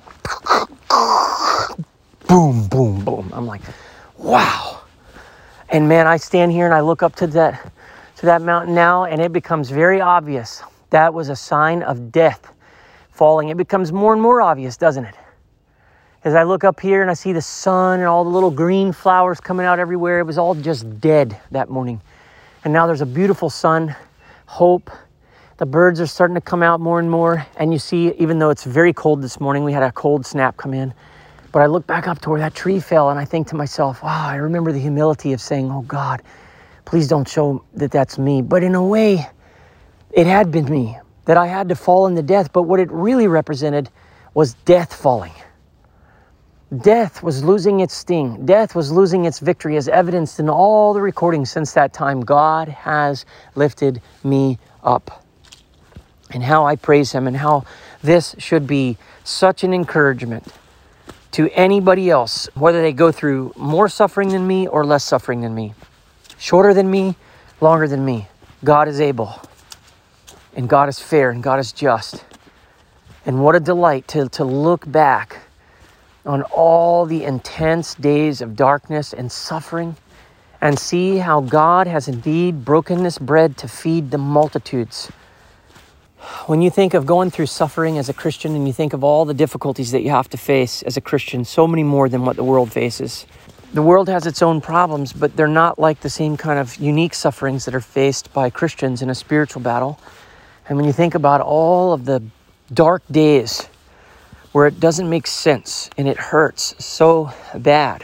Boom, boom, boom. I'm like, wow. And man, I stand here and I look up to that mountain now, and it becomes very obvious. That was a sign of death falling. It becomes more and more obvious, doesn't it? As I look up here and I see the sun and all the little green flowers coming out everywhere, it was all just dead that morning. And now there's a beautiful sun, hope. The birds are starting to come out more and more. And you see, even though it's very cold this morning, we had a cold snap come in. But I look back up to where that tree fell and I think to myself, wow, I remember the humility of saying, oh God, please don't show that that's me. But in a way, it had been me, that I had to fall in the death. But what it really represented was death falling. Death was losing its sting. Death was losing its victory, as evidenced in all the recordings since that time. God has lifted me up. And how I praise Him, and how this should be such an encouragement to anybody else, whether they go through more suffering than me or less suffering than me, shorter than me, longer than me. God is able, and God is fair, and God is just. And what a delight to look back on all the intense days of darkness and suffering and see how God has indeed broken this bread to feed the multitudes. When you think of going through suffering as a Christian, and you think of all the difficulties that you have to face as a Christian, so many more than what the world faces. The world has its own problems, but they're not like the same kind of unique sufferings that are faced by Christians in a spiritual battle. And when you think about all of the dark days where it doesn't make sense and it hurts so bad,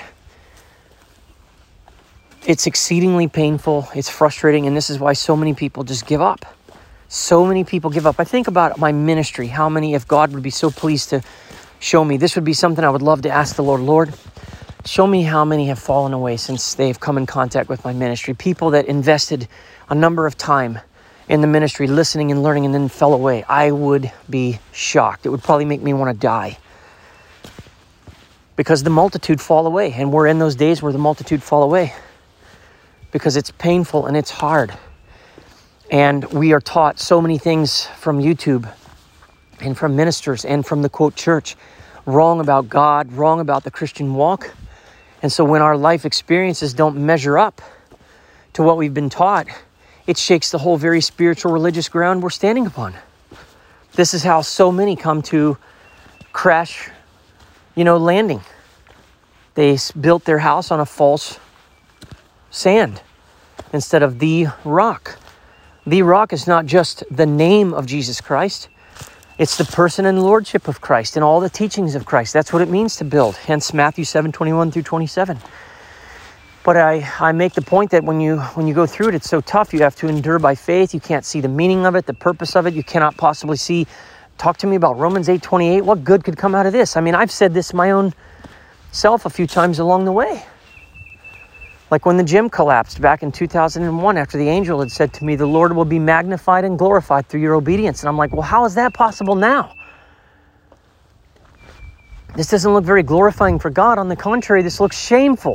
it's exceedingly painful, it's frustrating, and this is why so many people just give up. So many people give up. I think about my ministry, how many, if God would be so pleased to show me, this would be something I would love to ask the Lord. Lord, show me how many have fallen away since they've come in contact with my ministry. People that invested a number of time in the ministry, listening and learning, and then fell away, I would be shocked. It would probably make me want to die. Because the multitude fall away, and we're in those days where the multitude fall away. Because it's painful and it's hard. And we are taught so many things from YouTube and from ministers and from the quote church, wrong about God, wrong about the Christian walk. And so when our life experiences don't measure up to what we've been taught, it shakes the whole very spiritual religious ground we're standing upon. This is how so many come to crash, landing. They built their house on a false sand instead of the rock. The rock is not just the name of Jesus Christ. It's the person and lordship of Christ and all the teachings of Christ. That's what it means to build. Hence Matthew 7:21 through 27. But I make the point that when you go through it, it's so tough. You have to endure by faith. You can't see the meaning of it, the purpose of it. You cannot possibly see. Talk to me about Romans 8:28. What good could come out of this? I mean, I've said this my own self a few times along the way. Like when the gym collapsed back in 2001 after the angel had said to me, the Lord will be magnified and glorified through your obedience. And I'm like, well, how is that possible now? This doesn't look very glorifying for God. On the contrary, this looks shameful.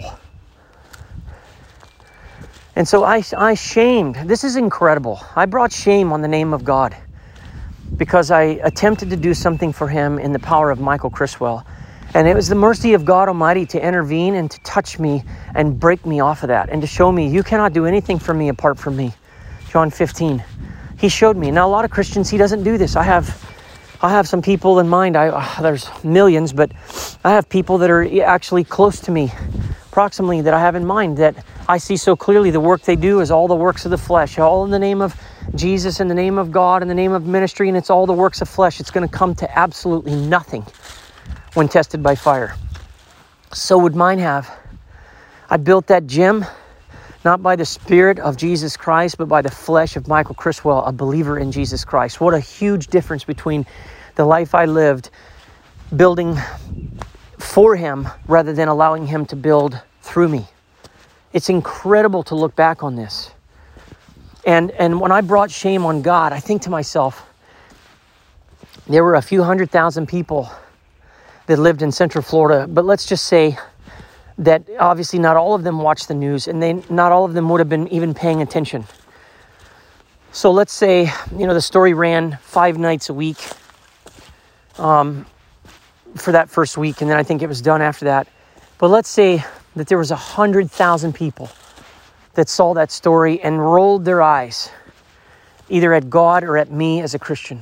And so I shamed. This is incredible. I brought shame on the name of God because I attempted to do something for him in the power of Michael Criswell. And it was the mercy of God Almighty to intervene and to touch me and break me off of that and to show me, you cannot do anything for me apart from me. John 15. He showed me. Now, a lot of Christians, he doesn't do this. I have some people in mind. There's millions, but I have people that are actually close to me, proximally, that I have in mind, that I see so clearly the work they do is all the works of the flesh, all in the name of Jesus, in the name of God, in the name of ministry, and it's all the works of flesh. It's going to come to absolutely nothing when tested by fire. So would mine have. I built that gym, not by the Spirit of Jesus Christ, but by the flesh of Michael Criswell, a believer in Jesus Christ. What a huge difference between the life I lived building for him rather than allowing him to build through me. It's incredible to look back on this. And when I brought shame on God, I think to myself, there were a few 100,000 people that lived in Central Florida, but let's just say that obviously not all of them watched the news, and not all of them would have been even paying attention. So let's say, the story ran 5 nights a week for that first week, and then I think it was done after that. But let's say that there was 100,000 people that saw that story and rolled their eyes either at God or at me as a Christian.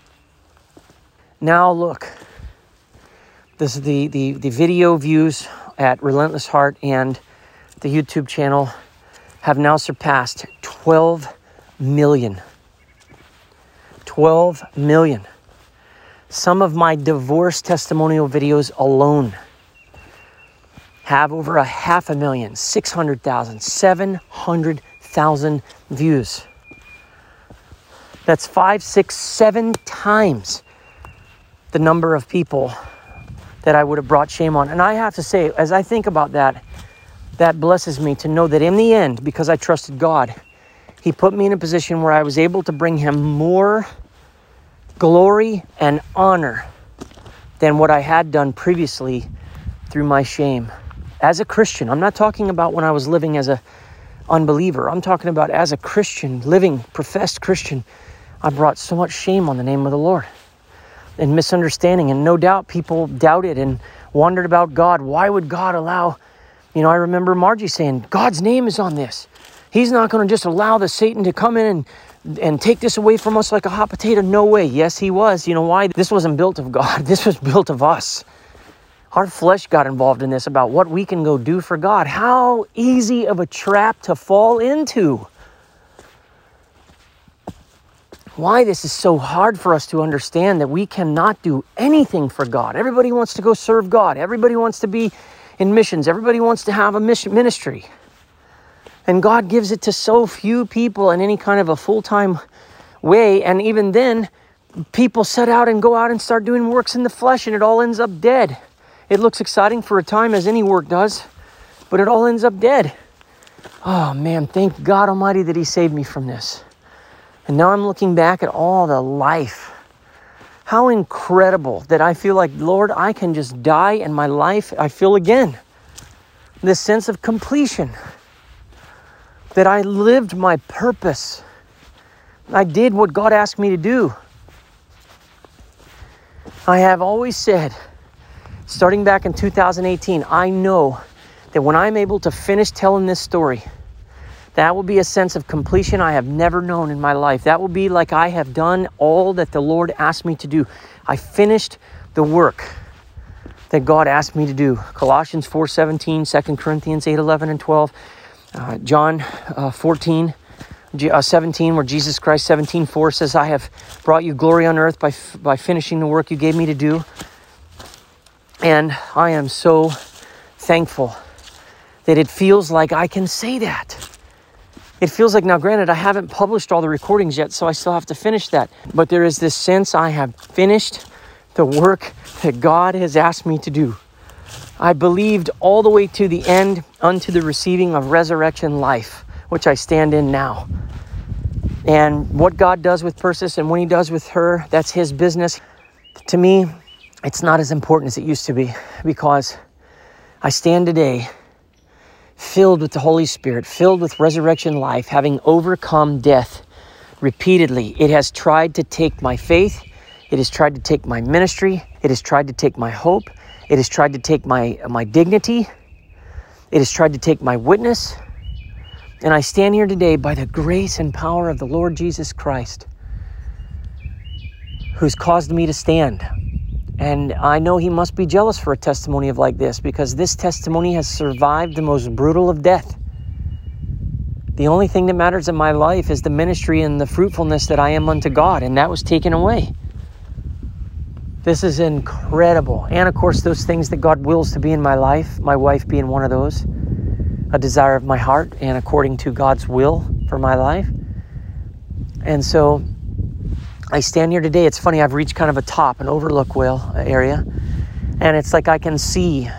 Now look. This is the video views at Relentless Heart and the YouTube channel have now surpassed 12 million. 12 million. Some of my divorce testimonial videos alone have over 500,000, 600,000, 700,000 views. That's 5, 6, 7 times the number of people that I would have brought shame on. And I have to say, as I think about that, that blesses me to know that in the end, because I trusted God, he put me in a position where I was able to bring him more glory and honor than what I had done previously through my shame. As a Christian, I'm not talking about when I was living as an unbeliever. I'm talking about as a Christian, living, professed Christian. I brought so much shame on the name of the Lord. And misunderstanding, and no doubt people doubted and wondered about God. Why would God allow, I remember Margie saying, God's name is on this. He's not going to just allow the Satan to come in and take this away from us like a hot potato. No way. Yes, he was. You know why? This wasn't built of God. This was built of us. Our flesh got involved in this about what we can go do for God. How easy of a trap to fall into. Why this is so hard for us to understand that we cannot do anything for God. Everybody wants to go serve God. Everybody wants to be in missions. Everybody wants to have a ministry. And God gives it to so few people in any kind of a full-time way. And even then, people set out and go out and start doing works in the flesh, and it all ends up dead. It looks exciting for a time, as any work does, but it all ends up dead. Oh man, thank God Almighty that he saved me from this. And now I'm looking back at all the life. How incredible that I feel like, Lord, I can just die and my life, I feel again this sense of completion. That I lived my purpose. I did what God asked me to do. I have always said, starting back in 2018, I know that when I'm able to finish telling this story, that will be a sense of completion I have never known in my life. That will be like I have done all that the Lord asked me to do. I finished the work that God asked me to do. Colossians 4:17, 2 Corinthians 8:11 and 12, John 17, where Jesus Christ 17:4 says, I have brought you glory on earth by finishing the work you gave me to do. And I am so thankful that it feels like I can say that. It feels like, now granted, I haven't published all the recordings yet, so I still have to finish that. But there is this sense I have finished the work that God has asked me to do. I believed all the way to the end unto the receiving of resurrection life, which I stand in now. And what God does with Persis and when he does with her, that's his business. To me, it's not as important as it used to be, because I stand today filled with the Holy Spirit, filled with resurrection life, having overcome death repeatedly. It has tried to take my faith. It has tried to take my ministry. It has tried to take my hope. It has tried to take my dignity. It has tried to take my witness. And I stand here today by the grace and power of the Lord Jesus Christ, who's caused me to stand. And I know he must be jealous for a testimony of like this, because this testimony has survived the most brutal of death. The only thing that matters in my life is the ministry and the fruitfulness that I am unto God, and that was taken away. This is incredible. And of course, those things that God wills to be in my life, my wife being one of those, a desire of my heart and according to God's will for my life. And so I stand here today. It's funny, I've reached kind of a top, an overlook area, and it's like I can see,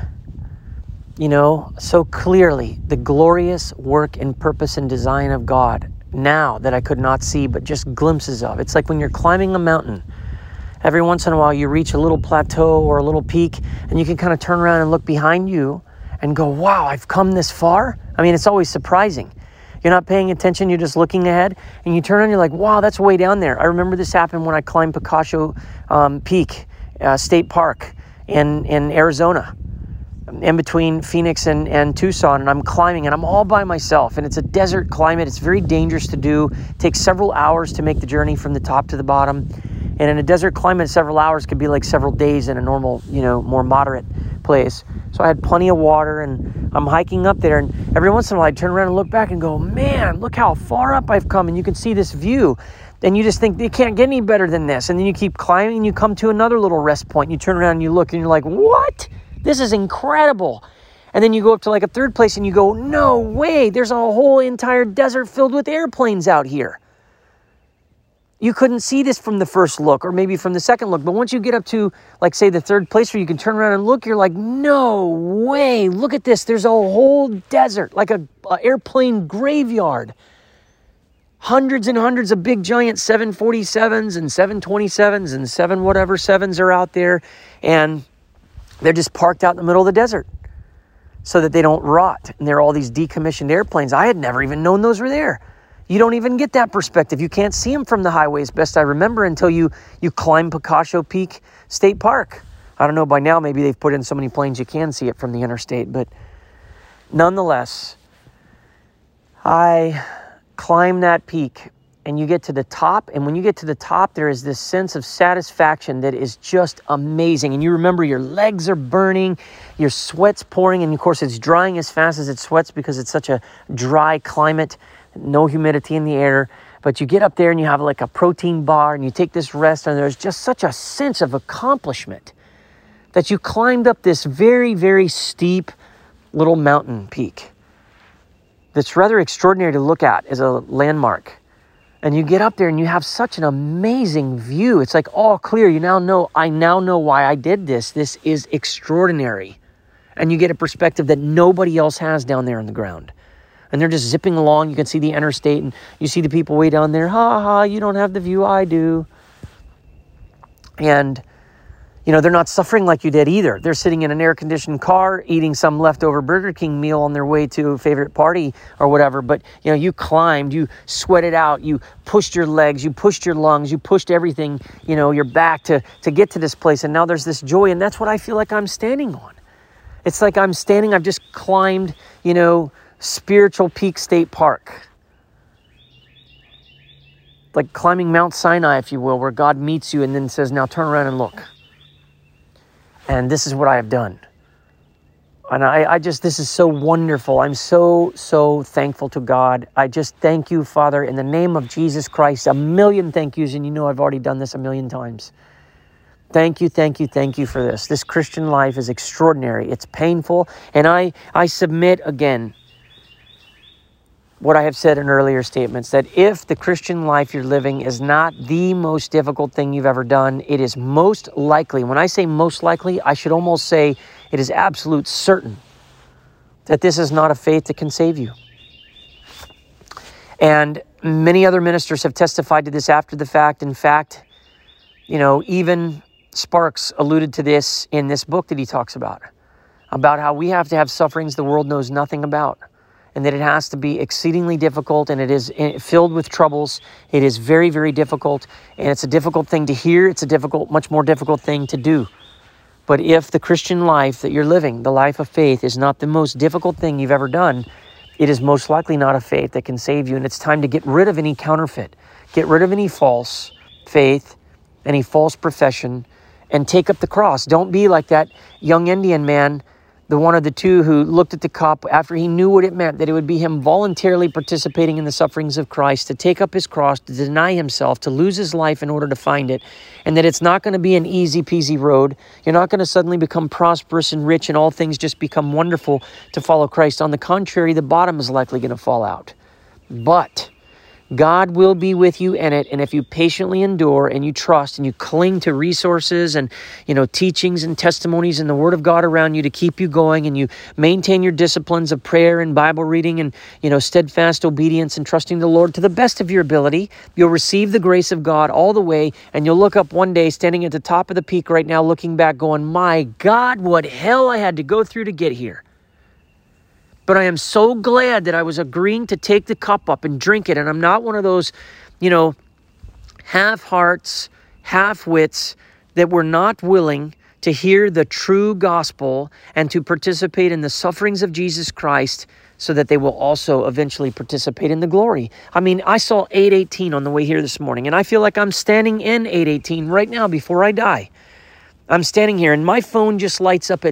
so clearly the glorious work and purpose and design of God now that I could not see, but just glimpses of. It's like when you're climbing a mountain, every once in a while you reach a little plateau or a little peak, and you can kind of turn around and look behind you and go, wow, I've come this far. I mean, it's always surprising. You're not paying attention, you're just looking ahead, and you turn and you're like, wow, that's way down there. I remember this happened when I climbed Picacho Peak State Park in Arizona, in between Phoenix and Tucson, and I'm climbing, and I'm all by myself, and it's a desert climate. It's very dangerous to do. It takes several hours to make the journey from the top to the bottom, and in a desert climate, several hours could be like several days in a normal, more moderate place. So I had plenty of water, and I'm hiking up there, and every once in a while I'd turn around and look back and go, man, look how far up I've come, and you can see this view, and you just think it can't get any better than this, and then you keep climbing and you come to another little rest point, and you turn around and you look and you're like, what? This is incredible. And then you go up to like a third place and you go, no way, there's a whole entire desert filled with airplanes out here. You couldn't see this from the first look or maybe from the second look. But once you get up to, like, say, the third place where you can turn around and look, you're like, no way, look at this. There's a whole desert, like a airplane graveyard. Hundreds and hundreds of big giant 747s and 727s and 7-whatever-7s are out there. And they're just parked out in the middle of the desert so that they don't rot. And there are all these decommissioned airplanes. I had never even known those were there. You don't even get that perspective. You can't see them from the highways, best I remember, until you climb Picacho Peak State Park. I don't know, by now maybe they've put in so many planes you can see it from the interstate. But nonetheless, I climb that peak and you get to the top. And when you get to the top, there is this sense of satisfaction that is just amazing. And you remember your legs are burning, your sweat's pouring. And of course, it's drying as fast as it sweats because it's such a dry climate. No humidity in the air, but you get up there and you have like a protein bar and you take this rest, and there's just such a sense of accomplishment that you climbed up this very, very steep little mountain peak that's rather extraordinary to look at as a landmark. And you get up there and you have such an amazing view. It's like all clear. I now know why I did this. This is extraordinary. And you get a perspective that nobody else has down there on the ground. And they're just zipping along. You can see the interstate, and you see the people way down there. Ha ha, you don't have the view I do. And, you know, they're not suffering like you did either. They're sitting in an air-conditioned car, eating some leftover Burger King meal on their way to a favorite party or whatever. But, you know, you climbed, you sweated out, you pushed your legs, you pushed your lungs, you pushed everything, you know, your back to get to this place. And now there's this joy, and that's what I feel like I'm standing on. It's like I've just climbed, you know, Spiritual Peak State Park. Like climbing Mount Sinai, if you will, where God meets you and then says, now turn around and look. And this is what I have done. And this is so wonderful. I'm so, so thankful to God. I just thank you, Father, in the name of Jesus Christ. A million thank yous, and you know I've already done this a million times. Thank you, thank you, thank you for this. This Christian life is extraordinary. It's painful. And I submit again what I have said in earlier statements, that if the Christian life you're living is not the most difficult thing you've ever done, it is most likely, when I say most likely, I should almost say it is absolute certain that this is not a faith that can save you. And many other ministers have testified to this after the fact. In fact, you know, even Sparks alluded to this in this book that he talks about how we have to have sufferings the world knows nothing about. And that it has to be exceedingly difficult, and it is filled with troubles. It is very, very difficult, and it's a difficult thing to hear. It's a much more difficult thing to do. But if the Christian life that you're living, the life of faith, is not the most difficult thing you've ever done, it is most likely not a faith that can save you. And it's time to get rid of any counterfeit, get rid of any false faith, any false profession, and take up the cross. Don't be like that young Indian man, the one of the two who looked at the cup after he knew what it meant, that it would be him voluntarily participating in the sufferings of Christ, to take up his cross, to deny himself, to lose his life in order to find it, and that it's not going to be an easy peasy road. You're not going to suddenly become prosperous and rich and all things just become wonderful to follow Christ. On the contrary, the bottom is likely going to fall out. But God will be with you in it, and if you patiently endure and you trust and you cling to resources and, you know, teachings and testimonies and the Word of God around you to keep you going, and you maintain your disciplines of prayer and Bible reading and, you know, steadfast obedience and trusting the Lord to the best of your ability, you'll receive the grace of God all the way, and you'll look up one day standing at the top of the peak right now looking back going, my God, what hell I had to go through to get here. But I am so glad that I was agreeing to take the cup up and drink it. And I'm not one of those, you know, half-hearts, half-wits that were not willing to hear the true gospel and to participate in the sufferings of Jesus Christ so that they will also eventually participate in the glory. I mean, I saw 8:18 on the way here this morning, and I feel like I'm standing in 8:18 right now before I die. I'm standing here, and my phone just lights up at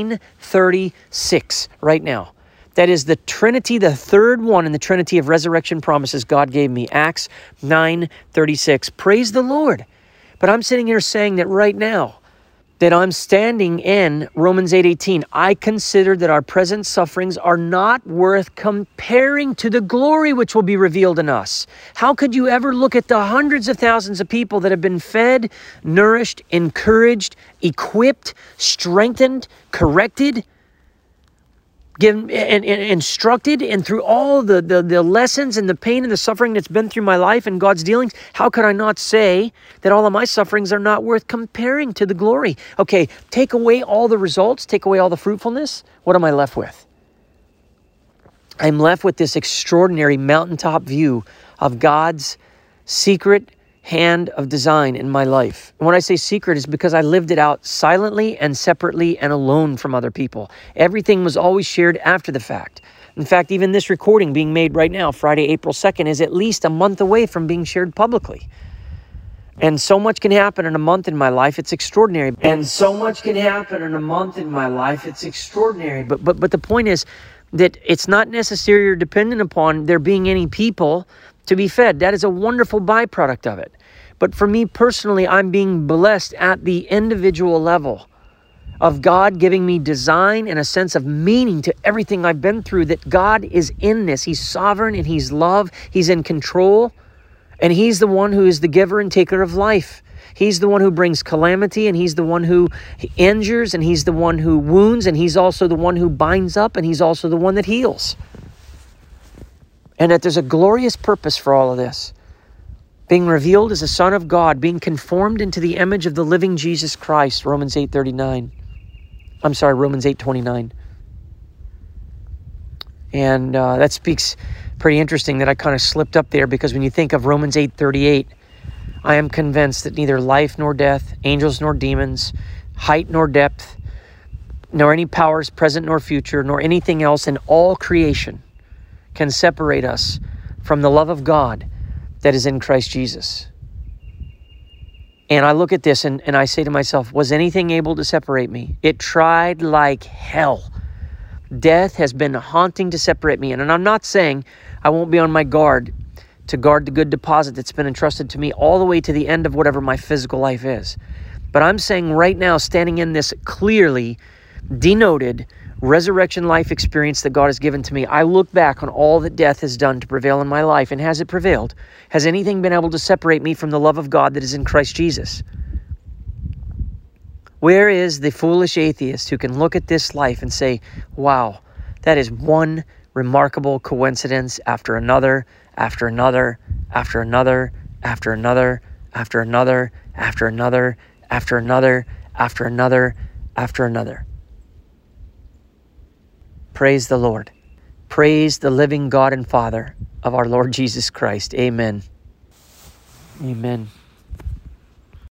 9:36 right now. That is the Trinity, the third one in the Trinity of resurrection promises God gave me. Acts 9:36. Praise the Lord. But I'm sitting here saying that right now, that I'm standing in Romans 8:18. I consider that our present sufferings are not worth comparing to the glory which will be revealed in us. How could you ever look at the hundreds of thousands of people that have been fed, nourished, encouraged, equipped, strengthened, corrected, given and instructed, and through all the lessons and the pain and the suffering that's been through my life and God's dealings, how could I not say that all of my sufferings are not worth comparing to the glory? Okay, take away all the results, take away all the fruitfulness. What am I left with? I'm left with this extraordinary mountaintop view of God's secret hand of design in my life. And when I say secret, is because I lived it out silently and separately and alone from other people. Everything was always shared after the fact. In fact, even this recording being made right now, Friday, April 2nd, is at least a month away from being shared publicly. And so much can happen in a month in my life, it's extraordinary. And so much can happen in a month in my life, it's extraordinary. But the point is that it's not necessary or dependent upon there being any people to be fed. That is a wonderful byproduct of it. But for me personally, I'm being blessed at the individual level of God giving me design and a sense of meaning to everything I've been through, that God is in this. He's sovereign and He's love. He's in control. And He's the one who is the giver and taker of life. He's the one who brings calamity, and He's the one who injures, and He's the one who wounds, and He's also the one who binds up, and He's also the one that heals. And that there's a glorious purpose for all of this. Being revealed as a Son of God, being conformed into the image of the living Jesus Christ, Romans 8:29. And that speaks pretty interesting that I kind of slipped up there, because when you think of Romans 8:38, I am convinced that neither life nor death, angels nor demons, height nor depth, nor any powers present nor future, nor anything else in all creation can separate us from the love of God that is in Christ Jesus. And I look at this and I say to myself, was anything able to separate me? It tried like hell. Death has been haunting to separate me. And I'm not saying I won't be on my guard to guard the good deposit that's been entrusted to me all the way to the end of whatever my physical life is. But I'm saying right now, standing in this clearly denoted resurrection life experience that God has given to me, I look back on all that death has done to prevail in my life. And has it prevailed? Has anything been able to separate me from the love of God that is in Christ Jesus? Where is the foolish atheist who can look at this life and say, wow, that is one remarkable coincidence after another, after another, after another, after another, after another, after another, after another, after another, after another. Praise the Lord. Praise the living God and Father of our Lord Jesus Christ. Amen. Amen.